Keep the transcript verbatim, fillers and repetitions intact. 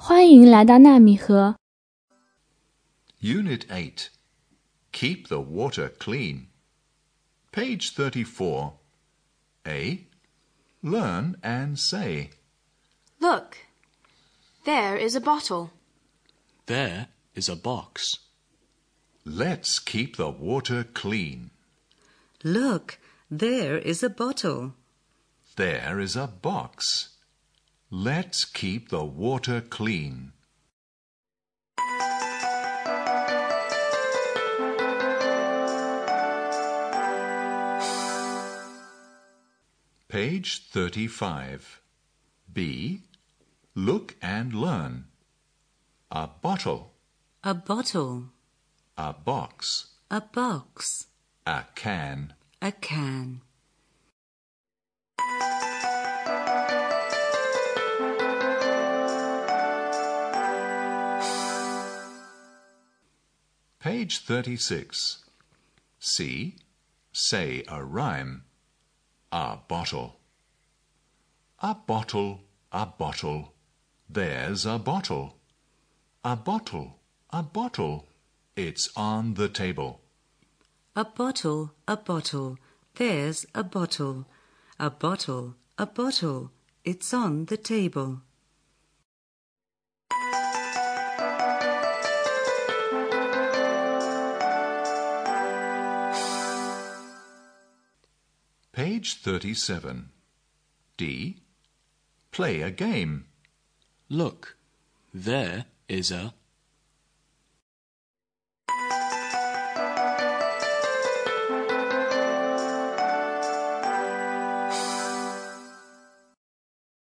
欢迎来到纳米河 Unit eight. Keep the water clean. Page thirty-four. A. Learn and say. Look, there is a bottle. There is a box. Let's keep the water clean. Look, there is a bottle. There is a box. Let's keep the water clean. Page thirty-five. B. Look and learn. A bottle. A bottle. A box. A box. A can. A can. Page thirty-six. C. Say a rhyme. A bottle. A bottle, a bottle. There's a bottle. A bottle, a bottle. It's on the table. A bottle, a bottle. There's a bottle. A bottle, a bottle. It's on the table. Page thirty-seven. D. Play a game. Look, there is a